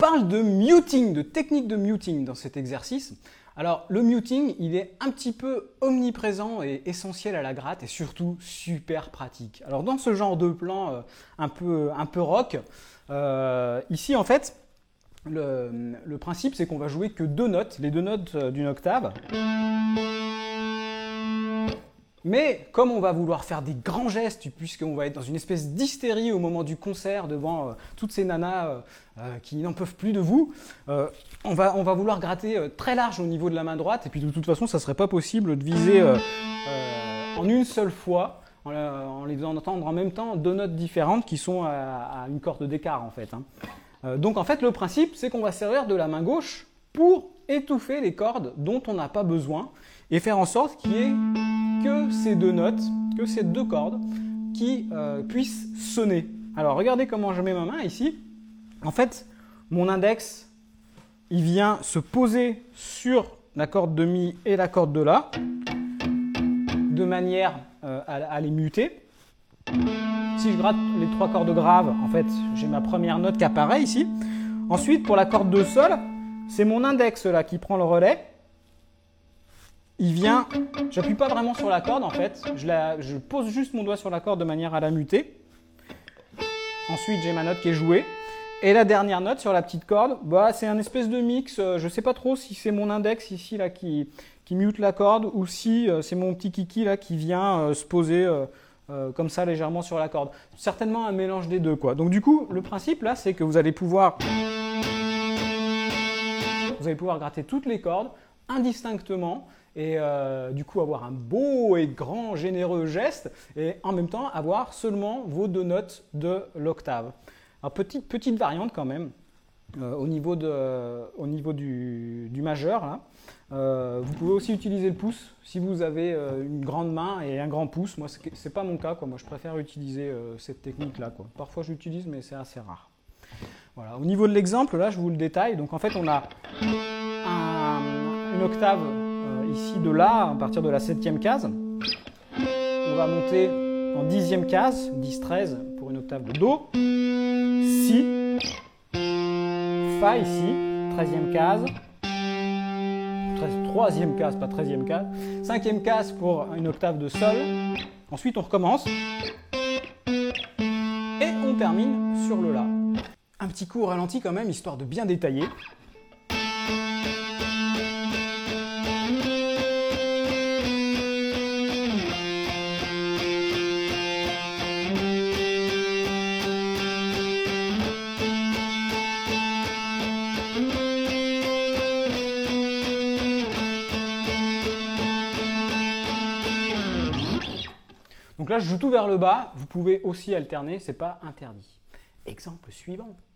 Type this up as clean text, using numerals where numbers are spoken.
parle de muting, de technique de muting dans cet exercice. Alors le muting, il est un petit peu omniprésent et essentiel à la gratte et surtout super pratique. Alors dans ce genre de plan un peu rock, ici en fait, le principe c'est qu'on va jouer que deux notes, les deux notes d'une octave. Mais comme on va vouloir faire des grands gestes, puisqu'on va être dans une espèce d'hystérie au moment du concert devant toutes ces nanas qui n'en peuvent plus de vous, on va vouloir gratter très large au niveau de la main droite, et puis de toute façon, ça ne serait pas possible de viser en une seule fois, en les entendant en même temps, deux notes différentes qui sont à une corde d'écart en fait. Donc en fait, le principe, c'est qu'on va servir de la main gauche pour étouffer les cordes dont on n'a pas besoin, et faire en sorte qu'il y ait que ces deux notes, que ces deux cordes qui puissent sonner. Alors regardez comment je mets ma main ici. En fait, mon index, il vient se poser sur la corde de Mi et la corde de La, de manière à les muter. Si je gratte les trois cordes graves, en fait, j'ai ma première note qui apparaît ici. Ensuite, pour la corde de Sol, c'est mon index là qui prend le relais. Il vient, j'appuie pas vraiment sur la corde en fait, je pose juste mon doigt sur la corde de manière à la muter. Ensuite j'ai ma note qui est jouée. Et la dernière note sur la petite corde, bah, c'est un espèce de mix, je sais pas trop si c'est mon index ici là qui mute la corde ou si c'est mon petit kiki là qui vient se poser comme ça légèrement sur la corde. Certainement un mélange des deux quoi. Donc du coup le principe là c'est que vous allez pouvoir gratter toutes les cordes indistinctement et du coup avoir un beau et grand généreux geste et en même temps avoir seulement vos deux notes de l'octave. Alors petite variante quand même au niveau du majeur là. Vous pouvez aussi utiliser le pouce si vous avez une grande main et un grand pouce. Moi c'est pas mon cas quoi. Moi je préfère utiliser cette technique là quoi. Parfois je l'utilise mais c'est assez rare. Voilà. Au niveau de l'exemple là je vous le détaille. Donc en fait on a une octave ici de La à partir de la 7e case. On va monter en 10e case, 10-13 pour une octave de Do. Si, Fa ici, 13e case. 3e case, pas 13e case. 5e case pour une octave de Sol. Ensuite on recommence. Et on termine sur le La. Un petit coup au ralenti quand même, histoire de bien détailler. Donc là, je joue tout vers le bas. Vous pouvez aussi alterner, c'est pas interdit. Exemple suivant.